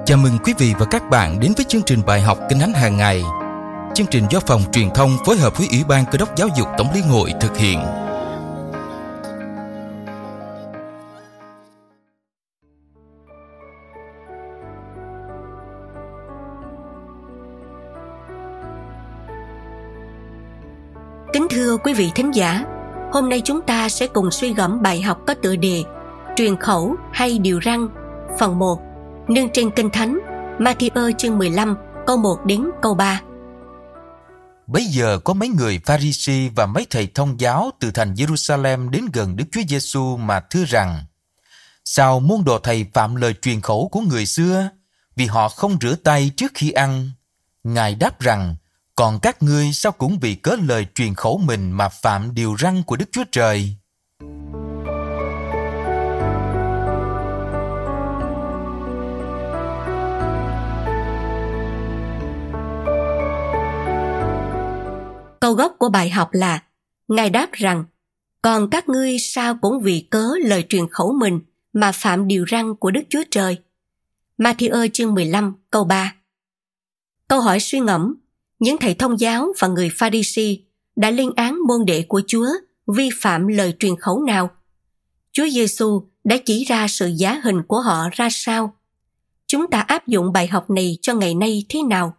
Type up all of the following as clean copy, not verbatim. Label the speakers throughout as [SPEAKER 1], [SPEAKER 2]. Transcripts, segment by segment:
[SPEAKER 1] Chào mừng quý vị và các bạn đến với chương trình bài học Kinh Thánh hàng ngày. Chương trình do Phòng Truyền thông phối hợp với Ủy ban Cơ đốc Giáo dục Tổng Liên hội thực hiện.
[SPEAKER 2] Kính thưa quý vị thính giả, hôm nay chúng ta sẽ cùng suy gẫm bài học có tựa đề Truyền khẩu hay điều răn, phần 1, nương trên Kinh Thánh, Ma-thi-ơ chương 15, câu 1 đến câu 3.
[SPEAKER 1] Bấy giờ có mấy người Pha-ri-si và mấy thầy thông giáo từ thành Giê-ru-sa-lem đến gần Đức Chúa Giê-xu mà thưa rằng: Sao môn đồ thầy phạm lời truyền khẩu của người xưa, vì họ không rửa tay trước khi ăn? Ngài đáp rằng: Còn các ngươi sao cũng vì cớ lời truyền khẩu mình mà phạm điều răn của Đức Chúa Trời?
[SPEAKER 2] Câu gốc của bài học là: Ngài đáp rằng, còn các ngươi sao cũng vì cớ lời truyền khẩu mình mà phạm điều răn của Đức Chúa Trời. Ma-thi-ơ chương 15 câu 3. Câu hỏi suy ngẫm: những thầy thông giáo và người Pha-ri-si đã lên án môn đệ của Chúa vi phạm lời truyền khẩu nào? Chúa Giê-xu đã chỉ ra sự giả hình của họ ra sao? Chúng ta áp dụng bài học này cho ngày nay thế nào?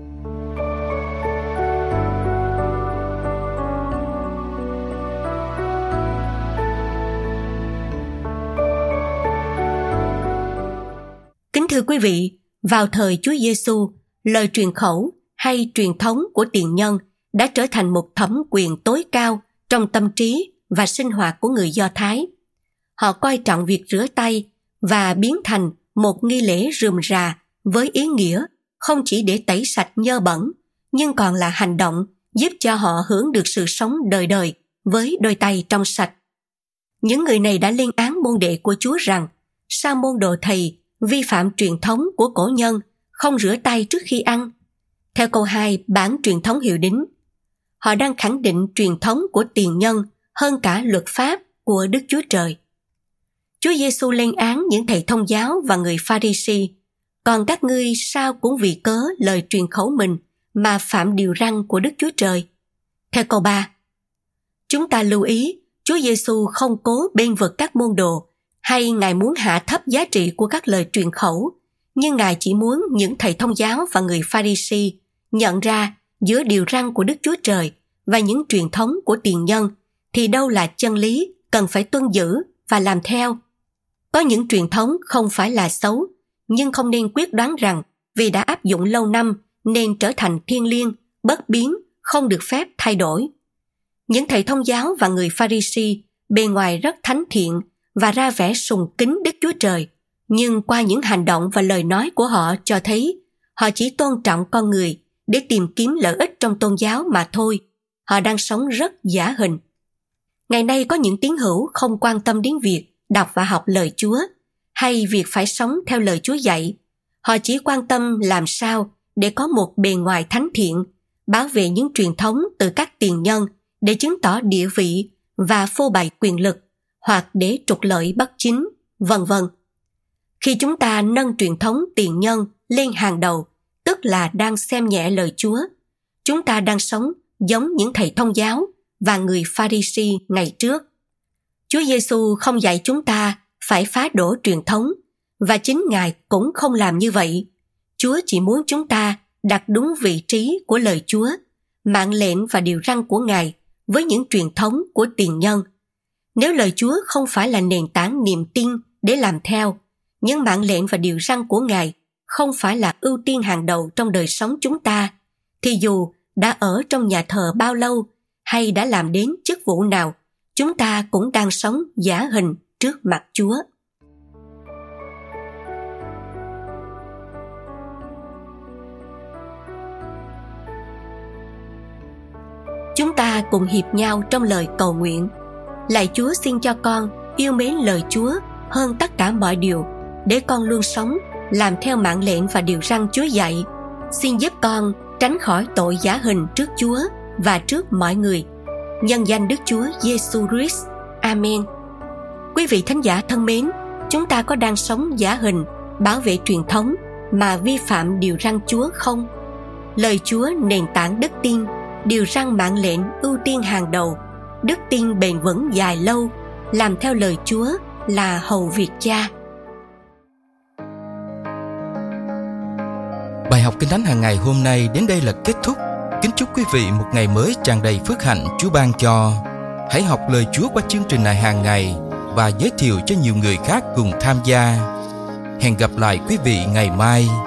[SPEAKER 2] Kính thưa quý vị, vào thời Chúa Giê-xu, lời truyền khẩu hay truyền thống của tiền nhân đã trở thành một thẩm quyền tối cao trong tâm trí và sinh hoạt của người Do Thái. Họ coi trọng việc rửa tay và biến thành một nghi lễ rườm rà với ý nghĩa không chỉ để tẩy sạch nhơ bẩn, nhưng còn là hành động giúp cho họ hưởng được sự sống đời đời với đôi tay trong sạch. Những người này đã lên án môn đệ của Chúa rằng: sao môn đồ thầy vi phạm truyền thống của cổ nhân, không rửa tay trước khi ăn? Theo câu 2 bản truyền thống hiệu đính, họ đang khẳng định truyền thống của tiền nhân hơn cả luật pháp của Đức Chúa Trời. Chúa Giê-xu lên án những thầy thông giáo và người Pha-ri-si: còn các ngươi sao cũng vì cớ lời truyền khẩu mình mà phạm điều răn của Đức Chúa Trời. Theo câu 3, chúng ta lưu ý Chúa Giê-xu không cố bênh vực các môn đồ hay Ngài muốn hạ thấp giá trị của các lời truyền khẩu, nhưng Ngài chỉ muốn những thầy thông giáo và người Pha-ri-si nhận ra giữa điều răn của Đức Chúa Trời và những truyền thống của tiền nhân thì đâu là chân lý cần phải tuân giữ và làm theo. Có những truyền thống không phải là xấu, nhưng không nên quyết đoán rằng vì đã áp dụng lâu năm nên trở thành thiêng liêng, bất biến, không được phép thay đổi. Những thầy thông giáo và người Pha-ri-si bề ngoài rất thánh thiện và ra vẻ sùng kính Đức Chúa Trời, nhưng qua những hành động và lời nói của họ cho thấy họ chỉ tôn trọng con người để tìm kiếm lợi ích trong tôn giáo mà thôi. Họ đang sống rất giả hình. Ngày nay có những tín hữu không quan tâm đến việc đọc và học lời Chúa hay việc phải sống theo lời Chúa dạy. Họ chỉ quan tâm làm sao để có một bề ngoài thánh thiện, bảo vệ những truyền thống từ các tiền nhân để chứng tỏ địa vị và phô bày quyền lực, hoặc để trục lợi bất chính, vân vân. Khi chúng ta nâng truyền thống tiền nhân lên hàng đầu, tức là đang xem nhẹ lời Chúa, chúng ta đang sống giống những thầy thông giáo và người Pha-ri-si ngày trước. Chúa Giê-xu không dạy chúng ta phải phá đổ truyền thống, và chính Ngài cũng không làm như vậy. Chúa chỉ muốn chúng ta đặt đúng vị trí của lời Chúa, mạng lệnh và điều răn của Ngài với những truyền thống của tiền nhân. Nếu lời Chúa không phải là nền tảng niềm tin để làm theo, những mạng lệnh và điều răn của Ngài không phải là ưu tiên hàng đầu trong đời sống chúng ta, thì dù đã ở trong nhà thờ bao lâu hay đã làm đến chức vụ nào, chúng ta cũng đang sống giả hình trước mặt Chúa. Chúng ta cùng hiệp nhau trong lời cầu nguyện. Lạy Chúa, xin cho con yêu mến lời Chúa hơn tất cả mọi điều, để con luôn sống, làm theo mạng lệnh và điều răn Chúa dạy. Xin giúp con tránh khỏi tội giả hình trước Chúa và trước mọi người. Nhân danh Đức Chúa Giê-xu Christ. Amen. Quý vị thính giả thân mến, chúng ta có đang sống giả hình, bảo vệ truyền thống mà vi phạm điều răn Chúa không? Lời Chúa nền tảng đức tin, điều răn mạng lệnh ưu tiên hàng đầu, đức tin bền vững dài lâu, làm theo lời Chúa là hầu việc Cha.
[SPEAKER 3] Bài học Kinh Thánh hàng ngày hôm nay đến đây là kết thúc. Kính chúc quý vị một ngày mới tràn đầy phước hạnh Chúa ban cho. Hãy học lời Chúa qua chương trình này hàng ngày và giới thiệu cho nhiều người khác cùng tham gia. Hẹn gặp lại quý vị ngày mai.